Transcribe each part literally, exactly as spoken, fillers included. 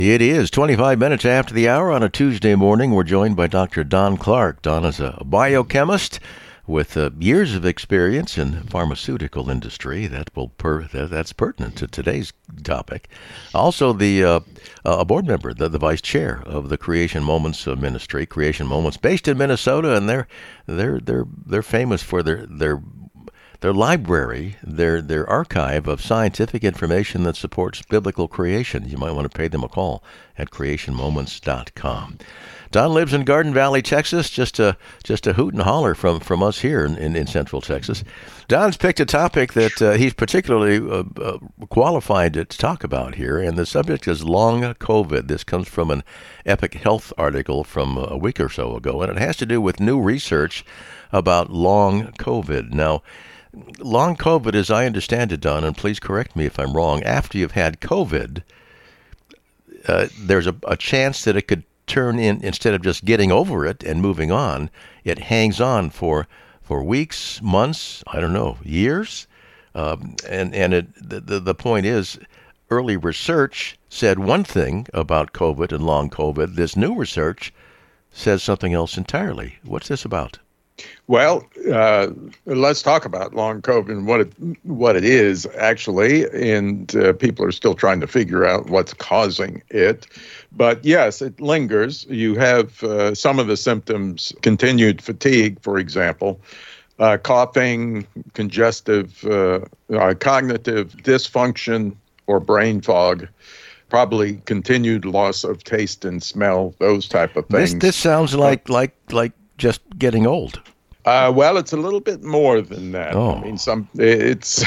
It is twenty-five minutes after the hour on a Tuesday morning. We're joined by Doctor Don Clark. Don is a biochemist with uh, years of experience in the pharmaceutical industry. That will per, that, that's pertinent to today's topic. Also, the uh, a board member, the, the vice chair of the Creation Moments uh, Ministry, Creation Moments, based in Minnesota, and they're they're they're they're famous for their their their library, their their archive of scientific information that supports biblical creation. You might want to pay them a call at creation moments dot com. Don lives in Garden Valley, Texas, just a just a hoot and holler from, from us here in, in, in Central Texas. Don's picked a topic that uh, he's particularly uh, uh, qualified to talk about here, and the subject is long COVID. This comes from an Epic Health article from a week or so ago, and it has to do with new research about long COVID. Now, long COVID, as I understand it, Don, and please correct me if I'm wrong, after you've had COVID, uh, there's a, a chance that it could turn in, instead of just getting over it and moving on, it hangs on for for weeks, months, I don't know, years. Um, and and it, the, the point is, early research said one thing about COVID and long COVID. This new research says something else entirely. What's this about? Well, uh, let's talk about long COVID and what it what it is actually, and uh, people are still trying to figure out what's causing it. But yes, it lingers. You have uh, some of the symptoms: continued fatigue, for example, uh, coughing, congestive, uh, uh, cognitive dysfunction, or brain fog. Probably continued loss of taste and smell; those type of things. This this sounds like like like just getting old. Uh, well, it's a little bit more than that. Oh. I mean, some it's.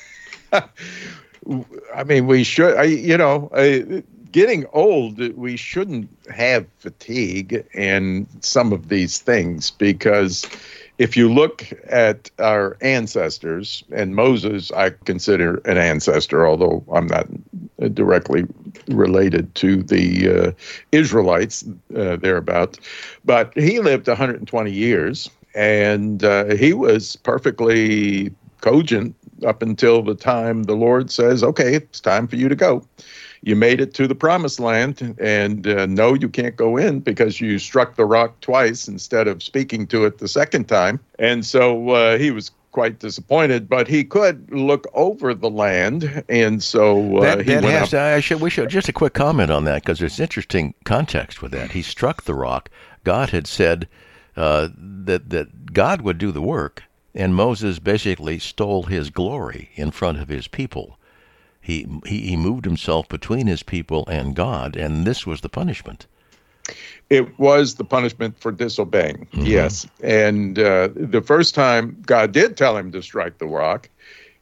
I mean, we should. I, you know, uh, getting old, we shouldn't have fatigue and some of these things, because if you look at our ancestors, and Moses, I consider an ancestor, although I'm not directly related to the uh, Israelites uh, thereabouts, but he lived one hundred twenty years. And uh, he was perfectly cogent up until the time the Lord says, okay, it's time for you to go. You made it to the promised land, and uh, no, you can't go in because you struck the rock twice instead of speaking to it the second time. And so uh, he was quite disappointed, but he could look over the land, and so uh, that, he that went has up. To, I should, we should, just a quick comment on that, because there's interesting context with that. He struck the rock. God had said, Uh, that that God would do the work, and Moses basically stole his glory in front of his people. He, he he moved himself between his people and God, and this was the punishment. It was the punishment for disobeying, mm-hmm. Yes. And uh, the first time God did tell him to strike the rock,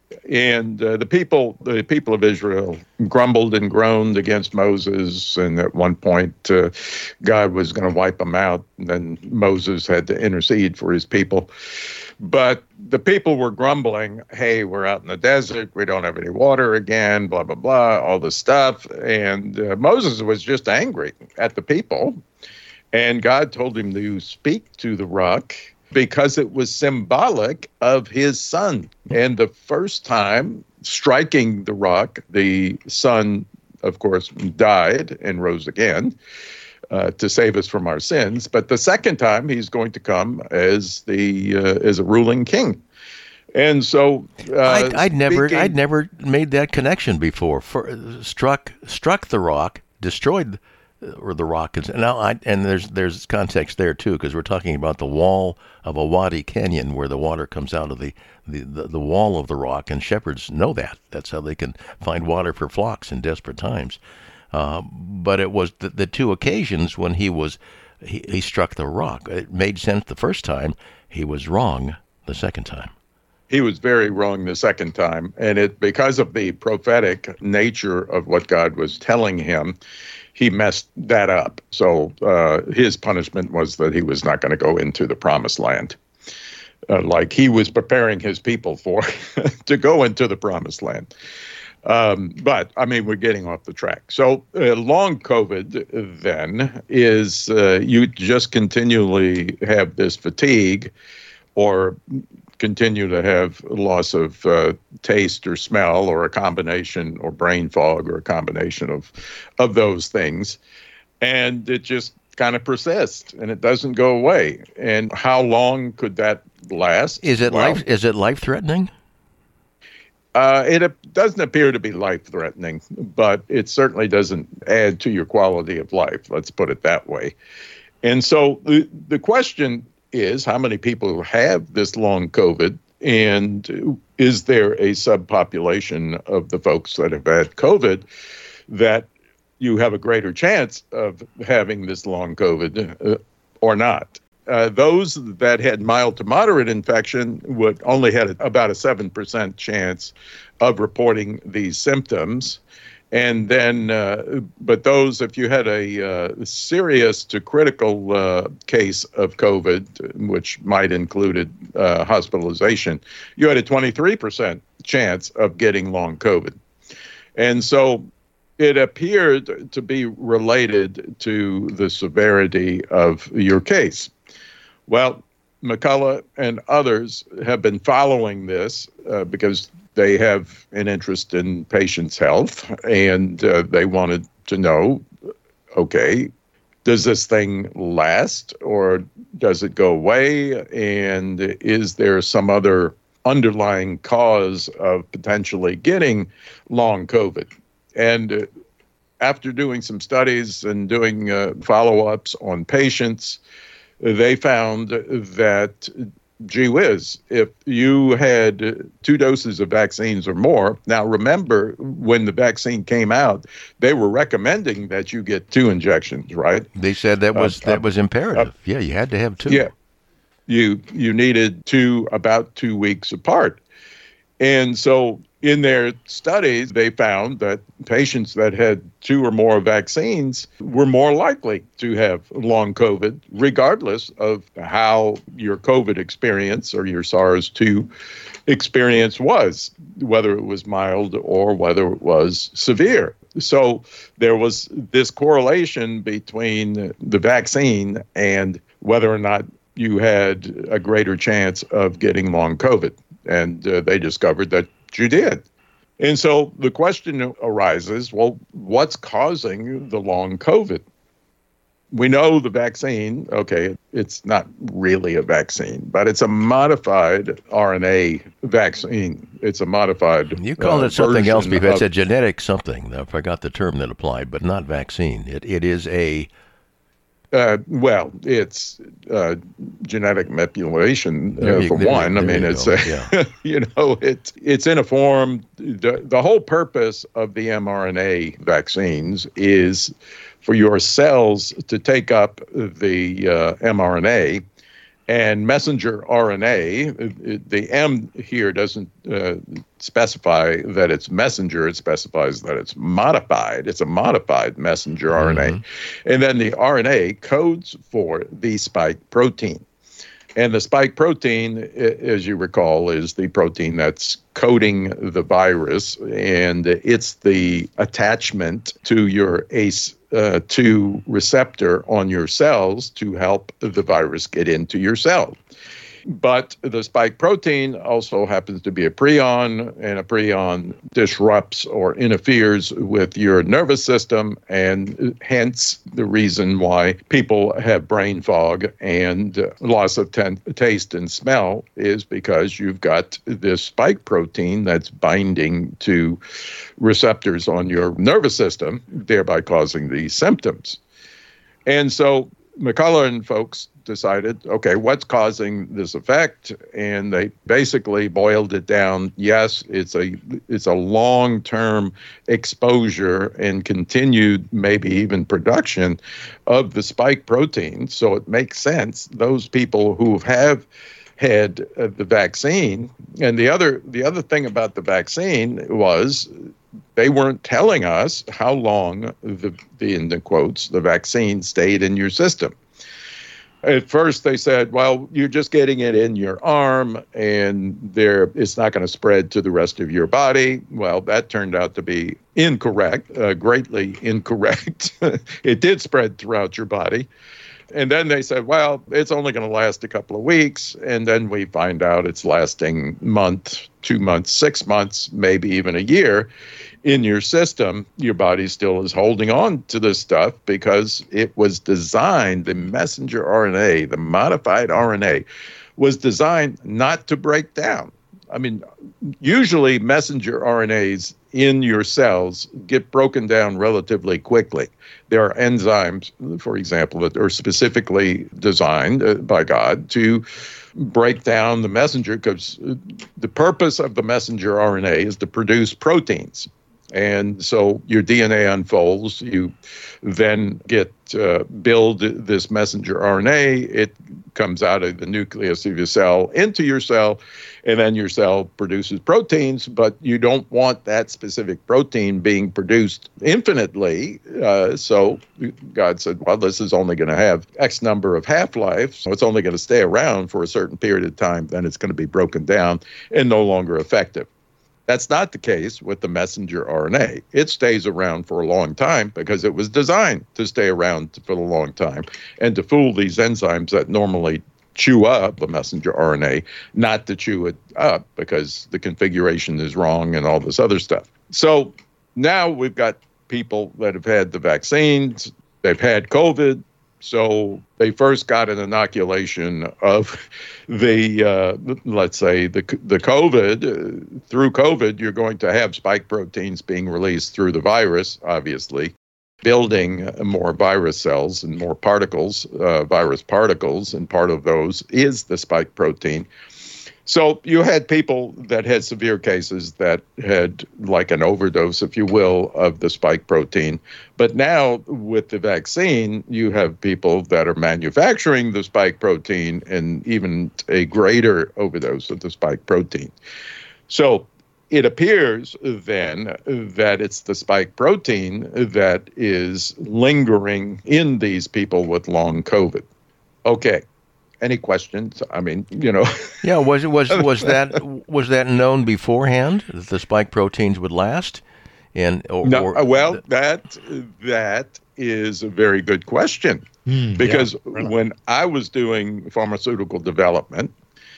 and uh, the people the people of Israel grumbled and groaned against Moses, and at one point uh, God was going to wipe them out, and then Moses had to intercede for his people. But the people were grumbling, hey, we're out in the desert, we don't have any water again, blah, blah, blah, all this stuff. And uh, Moses was just angry at the people, and God told him to speak to the rock, because it was symbolic of his son. And the first time striking the rock, the son, of course, died and rose again uh, to save us from our sins. But the second time, he's going to come as the uh, as a ruling king. And so uh, I'd, I'd never speaking, I'd never made that connection before. For, struck struck the rock, destroyed or the rock is now I, and there's there's context there too, because we're talking about the wall of a wadi canyon where the water comes out of the, the, the, the wall of the rock, and shepherds know that. That's how they can find water for flocks in desperate times. Uh, but it was the, the two occasions when he was he, he struck the rock. It made sense the first time. He was wrong the second time. He was very wrong the second time, and it because of the prophetic nature of what God was telling him, he messed that up. So uh, his punishment was that he was not going to go into the promised land, uh, like he was preparing his people for to go into the promised land. Um, but, I mean, we're getting off the track. So uh, long COVID, then, is uh, you just continually have this fatigue or continue to have loss of uh, taste or smell, or a combination, or brain fog, or a combination of of those things. And it just kind of persists, and it doesn't go away. And how long could that last? Is it Well, life? Is it life threatening? Uh, it ap- doesn't appear to be life-threatening, but it certainly doesn't add to your quality of life. Let's put it that way. And so the, the question is, how many people have this long COVID, and is there a subpopulation of the folks that have had COVID that you have a greater chance of having this long COVID uh, or not? Uh, those that had mild to moderate infection would only had about a seven percent chance of reporting these symptoms. And then, uh, but those, if you had a uh, serious to critical uh, case of COVID, which might included uh, hospitalization, you had a twenty-three percent chance of getting long COVID. And so it appeared to be related to the severity of your case. Well, McCullough and others have been following this uh, because they have an interest in patients' health, and uh, they wanted to know, okay, does this thing last, or does it go away? And is there some other underlying cause of potentially getting long COVID? And uh, after doing some studies and doing uh, follow-ups on patients, they found that, gee whiz, if you had two doses of vaccines or more. Now, remember, when the vaccine came out, they were recommending that you get two injections, right? They said that was Uh, that was imperative. uh, yeah, you had to have two. Yeah. You, you needed two about two weeks apart. And so in their studies, they found that patients that had two or more vaccines were more likely to have long COVID, regardless of how your COVID experience or your SARS two experience was, whether it was mild or whether it was severe. So there was this correlation between the vaccine and whether or not you had a greater chance of getting long COVID. And uh, they discovered that you did. And so the question arises, well, what's causing the long COVID? We know the vaccine, okay, it's not really a vaccine, but it's a modified R N A vaccine. It's a modified You called uh, it something else version before. It's of- a genetic something. I forgot the term that applied, but not vaccine. It It is a... Uh, well, it's uh, genetic manipulation There uh, you- for there you- one. I there mean, you it's go, a, yeah. you know, it's it's in a form. The, the whole purpose of the mRNA vaccines is for your cells to take up the uh, mRNA. And messenger R N A, the M here doesn't uh, specify that it's messenger. It specifies that it's modified. It's a modified messenger R N A. Mm-hmm. And then the R N A codes for the spike protein. And the spike protein, as you recall, is the protein that's coding the virus, and it's the attachment to your A C E two receptor on your cells to help the virus get into your cell. But the spike protein also happens to be a prion, and a prion disrupts or interferes with your nervous system, and hence the reason why people have brain fog and uh, loss of ten- taste and smell is because you've got this spike protein that's binding to receptors on your nervous system, thereby causing these symptoms. And so McCullough and folks decided, okay, what's causing this effect? And they basically boiled it down. Yes, it's a it's a long-term exposure and continued, maybe even production of the spike protein. So it makes sense. Those people who have had uh, the vaccine, and the other the other thing about the vaccine was they weren't telling us how long the, the in the quotes the vaccine stayed in your system. At first, they said, well, you're just getting it in your arm, and there it's not going to spread to the rest of your body. Well, that turned out to be incorrect, uh, greatly incorrect. It did spread throughout your body. And then they said, well, it's only going to last a couple of weeks. And then we find out it's lasting month, two months, six months, maybe even a year in your system. Your body still is holding on to this stuff because it was designed, the messenger R N A, the modified R N A, was designed not to break down. I mean, usually messenger R N As in your cells get broken down relatively quickly. There are enzymes, for example, that are specifically designed uh, by God to break down the messenger, because the purpose of the messenger R N A is to produce proteins. And so your D N A unfolds, you then get uh, build this messenger R N A, it comes out of the nucleus of your cell into your cell, and then your cell produces proteins, but you don't want that specific protein being produced infinitely. Uh, so God said, well, this is only going to have X number of half-life, so it's only going to stay around for a certain period of time, then it's going to be broken down and no longer effective. That's not the case with the messenger R N A. It stays around for a long time because it was designed to stay around for a long time and to fool these enzymes that normally chew up the messenger R N A, not to chew it up because the configuration is wrong and all this other stuff. So now we've got people that have had the vaccines, they've had COVID, so they first got an inoculation of the, uh, let's say, the the COVID. Uh, through COVID, you're going to have spike proteins being released through the virus, obviously, building more virus cells and more particles, uh, virus particles, and part of those is the spike protein. So you had people that had severe cases that had like an overdose, if you will, of the spike protein. But now with the vaccine, you have people that are manufacturing the spike protein and even a greater overdose of the spike protein. So it appears then that it's the spike protein that is lingering in these people with long COVID. Okay. Any questions? I mean, you know. Yeah, was was was that was that known beforehand that the spike proteins would last? And or, no, or well, th- that that is a very good question mm, because yeah, really. When I was doing pharmaceutical development,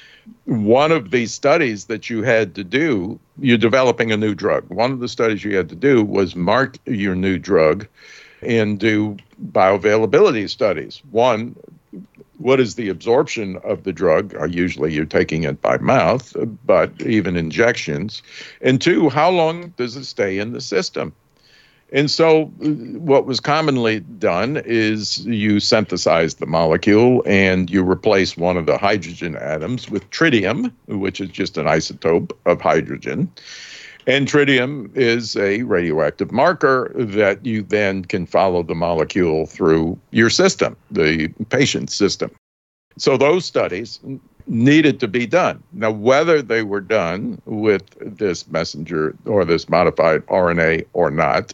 one of the studies that you had to do, you're developing a new drug. One of the studies you had to do was mark your new drug and do bioavailability studies. One, what is the absorption of the drug? Uh, usually you're taking it by mouth, but even injections. And two, how long does it stay in the system? And so what was commonly done is you synthesize the molecule and you replace one of the hydrogen atoms with tritium, which is just an isotope of hydrogen. And tritium is a radioactive marker that you then can follow the molecule through your system, the patient's system. So those studies needed to be done. Now, whether they were done with this messenger or this modified R N A or not,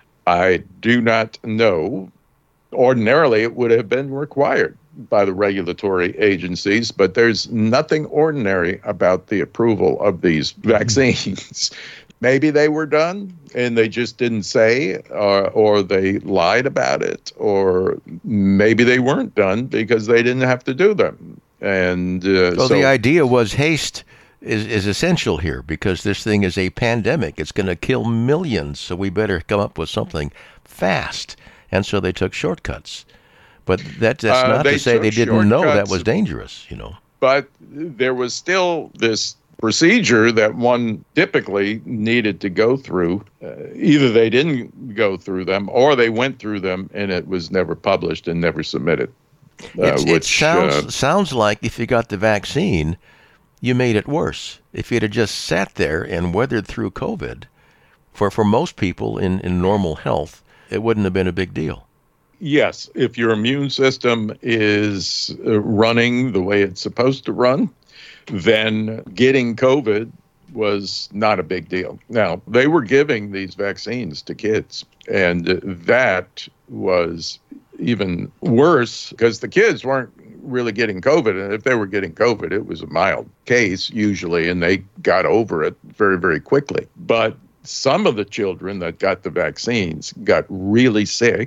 I do not know. Ordinarily, it would have been required by the regulatory agencies, but there's nothing ordinary about the approval of these vaccines. Maybe they were done and they just didn't say, or, or they lied about it, or maybe they weren't done because they didn't have to do them. And uh, so, so the idea was haste is, is essential here because this thing is a pandemic. It's going to kill millions, so we better come up with something fast. And so they took shortcuts. But that, that's uh, not to say they didn't know that was dangerous, you know. But there was still this procedure that one typically needed to go through. Uh, either they didn't go through them or they went through them and it was never published and never submitted. Uh, which, it sounds, uh, sounds like if you got the vaccine, you made it worse. If you'd have just sat there and weathered through COVID, for, for most people in, in normal health, it wouldn't have been a big deal. Yes, if your immune system is running the way it's supposed to run, then getting COVID was not a big deal. Now, they were giving these vaccines to kids, and that was even worse because the kids weren't really getting COVID. And if they were getting COVID, it was a mild case usually, and they got over it very, very quickly. But some of the children that got the vaccines got really sick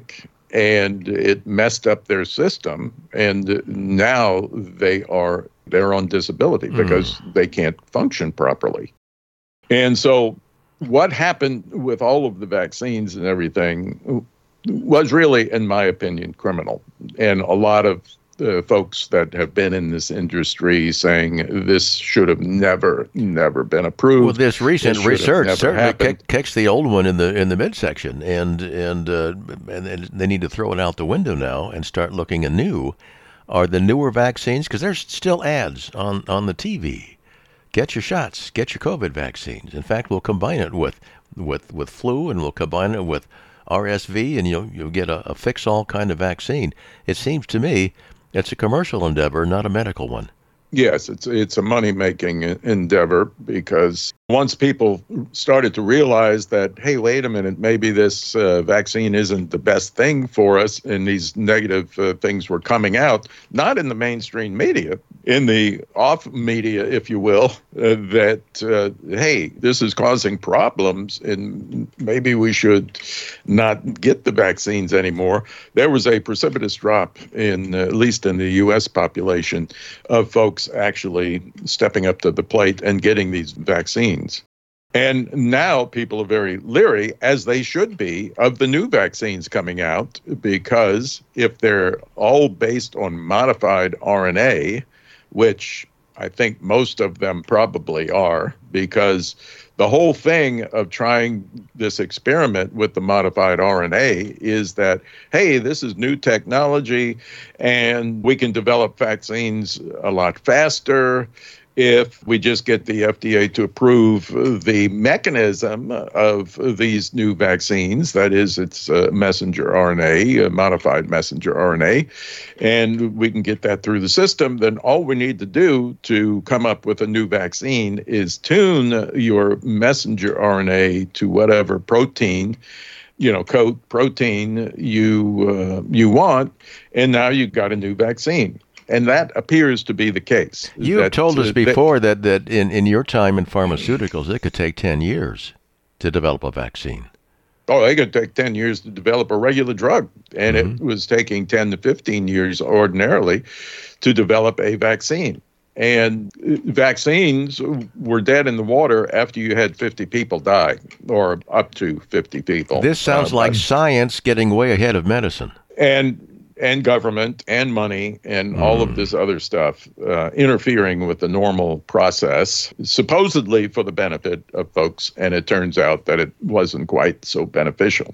and it messed up their system. And now they are they're on disability mm. because they can't function properly. And so what happened with all of the vaccines and everything was really, in my opinion, criminal. And a lot of uh, folks that have been in this industry saying this should have never, never been approved. Well, this recent this research certainly kick, kicks the old one in the in the midsection, and and uh, and they need to throw it out the window now and start looking anew. Are the newer vaccines, because there's still ads on, on the T V. Get your shots, get your COVID vaccines. In fact, we'll combine it with with, with flu, and we'll combine it with R S V, and you'll, you'll get a, a fix-all kind of vaccine. It seems to me it's a commercial endeavor, not a medical one. Yes, it's it's a money-making endeavor, because once people started to realize that, hey, wait a minute, maybe this uh, vaccine isn't the best thing for us, and these negative uh, things were coming out, not in the mainstream media, in the off media, if you will, uh, that, uh, hey, this is causing problems, and maybe we should not get the vaccines anymore. There was a precipitous drop, in uh, at least in the U S population, of folks actually stepping up to the plate and getting these vaccines. And now people are very leery, as they should be, of the new vaccines coming out, because if they're all based on modified R N A, which I think most of them probably are, because the whole thing of trying this experiment with the modified R N A is that, hey, this is new technology and we can develop vaccines a lot faster if we just get the F D A to approve the mechanism of these new vaccines. That is, it's a messenger R N A, a modified messenger R N A, and we can get that through the system. Then all we need to do to come up with a new vaccine is tune your messenger R N A to whatever protein, you know, coat protein you uh, you want, and now you've got a new vaccine. And that appears to be the case. You have told us before that, that in, in your time in pharmaceuticals, it could take ten years to develop a vaccine. Oh, it could take ten years to develop a regular drug. And mm-hmm. it was taking ten to fifteen years ordinarily to develop a vaccine. And vaccines were dead in the water after you had fifty people die, or up to fifty people. This sounds uh, like science getting way ahead of medicine. And and government and money and mm. all of this other stuff uh, interfering with the normal process, supposedly for the benefit of folks. And it turns out that it wasn't quite so beneficial.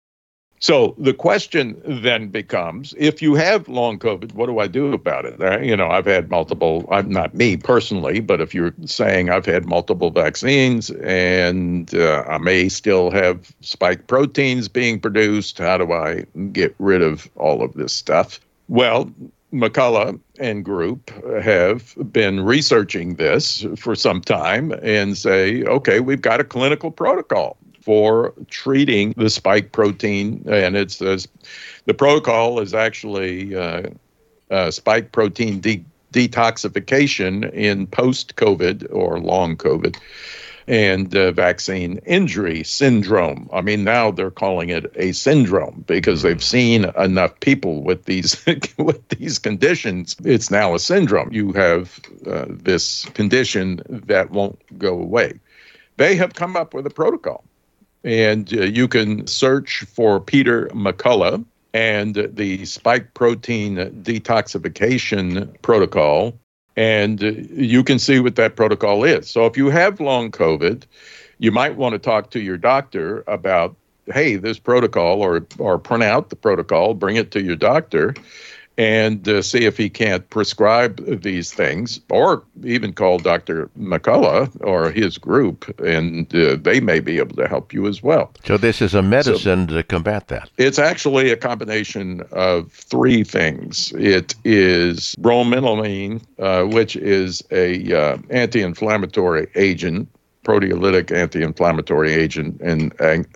So the question then becomes, if you have long COVID, what do I do about it? Uh, you know, I've had multiple, I'm not me personally, but if you're saying I've had multiple vaccines and uh, I may still have spike proteins being produced, how do I get rid of all of this stuff? Well, McCullough and group have been researching this for some time and say, okay, we've got a clinical protocol for treating the spike protein, and it's uh, the protocol is actually uh, uh, spike protein de- detoxification in post-COVID or long COVID and uh, vaccine injury syndrome. I mean, now they're calling it a syndrome because they've seen enough people with these with these conditions. It's now a syndrome. You have uh, this condition that won't go away. They have come up with a protocol. And uh, you can search for Peter McCullough and the spike protein detoxification protocol, and uh, you can see what that protocol is. So if you have long COVID, you might want to talk to your doctor about, hey, this protocol, or or print out the protocol, bring it to your doctor, and uh, see if he can't prescribe these things, or even call Doctor McCullough or his group, and uh, they may be able to help you as well. So this is a medicine so to combat that. It's actually a combination of three things. It is bromelain, uh, which is a uh, anti-inflammatory agent, proteolytic anti-inflammatory agent, and an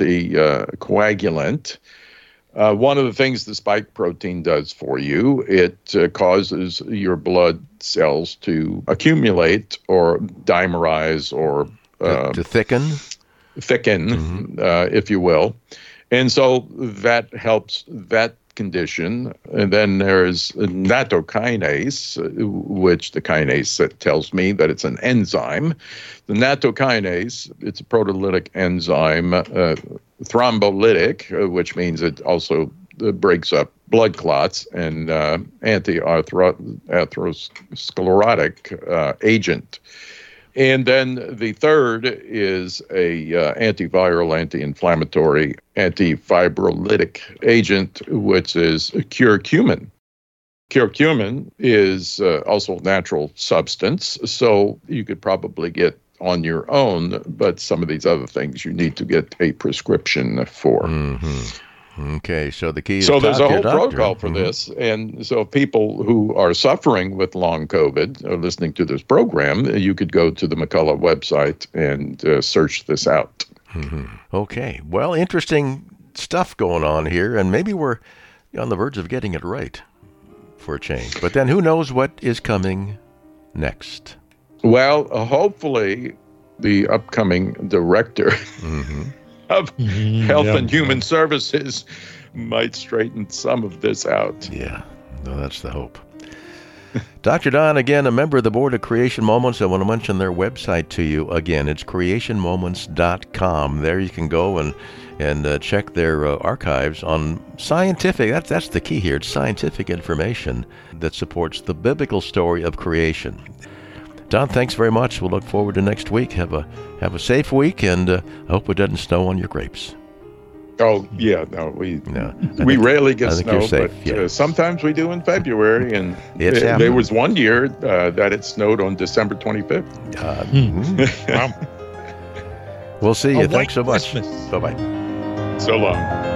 anticoagulant. Uh, one of the things the spike protein does for you, it uh, causes your blood cells to accumulate or dimerize or uh, to, to thicken, thicken, mm-hmm. uh, if you will. And so that helps that condition. And then there's nattokinase, which the kinase tells me that it's an enzyme. The nattokinase, it's a proteolytic enzyme, uh, thrombolytic, uh, which means it also uh, breaks up blood clots, and uh, anti-atherosclerotic uh, agent. And then the third is a uh, antiviral, anti-inflammatory, antifibrolytic agent, which is curcumin. Curcumin is uh, also a natural substance, so you could probably get on your own, but some of these other things you need to get a prescription for. Mm-hmm. Okay, so the key is so there's a whole doctor. protocol for mm-hmm. this, and so people who are suffering with long COVID are listening to this program. You could go to the McCullough website and uh, search this out. Mm-hmm. Okay, well, interesting stuff going on here, and maybe we're on the verge of getting it right for a change. But then who knows what is coming next? Well, uh, hopefully the upcoming director mm-hmm. of mm-hmm, Health yeah. and Human Services might straighten some of this out. Yeah, no, that's the hope. Doctor Don, again, a member of the board of Creation Moments. I want to mention their website to you again. It's creation moments dot com. There you can go and and uh, check their uh, archives on scientific, that's, that's the key here, it's scientific information that supports the biblical story of creation. Don, thanks very much. We'll look forward to next week. Have a have a safe week, and uh, I hope it doesn't snow on your grapes. Oh, yeah, no, we no, we think, rarely get snow, but yeah. uh, sometimes we do in February, and it's it, there was one year uh, that it snowed on December twenty-fifth. Uh, mm-hmm. Wow. We'll see you. A Thanks so much. Christmas. Bye-bye. So long.